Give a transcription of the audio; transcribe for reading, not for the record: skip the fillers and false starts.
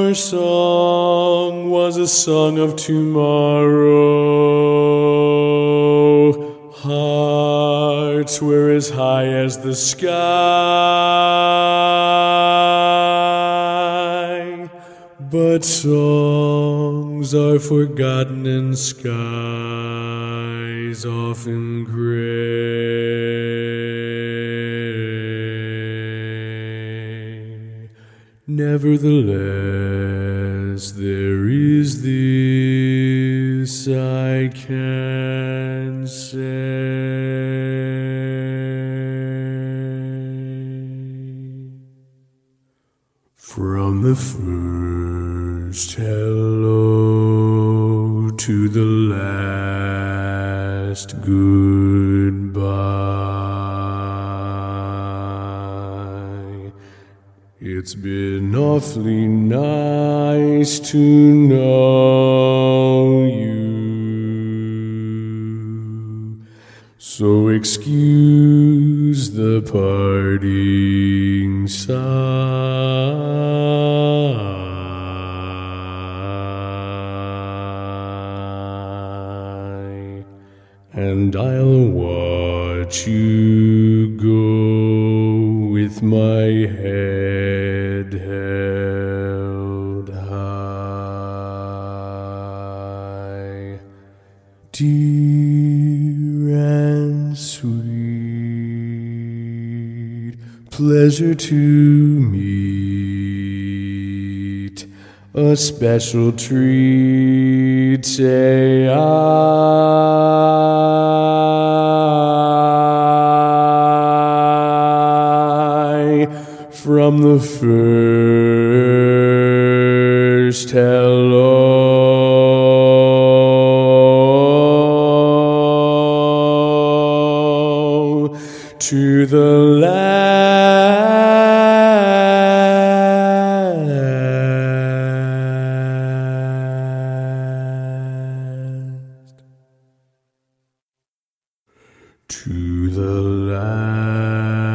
Our song was a song of tomorrow. Hearts were as high as the sky. But songs are forgotten and skies often gray. Nevertheless, there is this I can say. From the first hello to the last goodbye, it's been awfully nice to know you. So excuse the parting sigh, and I'll watch you go with my head held high. Dear and sweet, pleasure to meet, a special treat, say I. From the first hello to the last, to the last.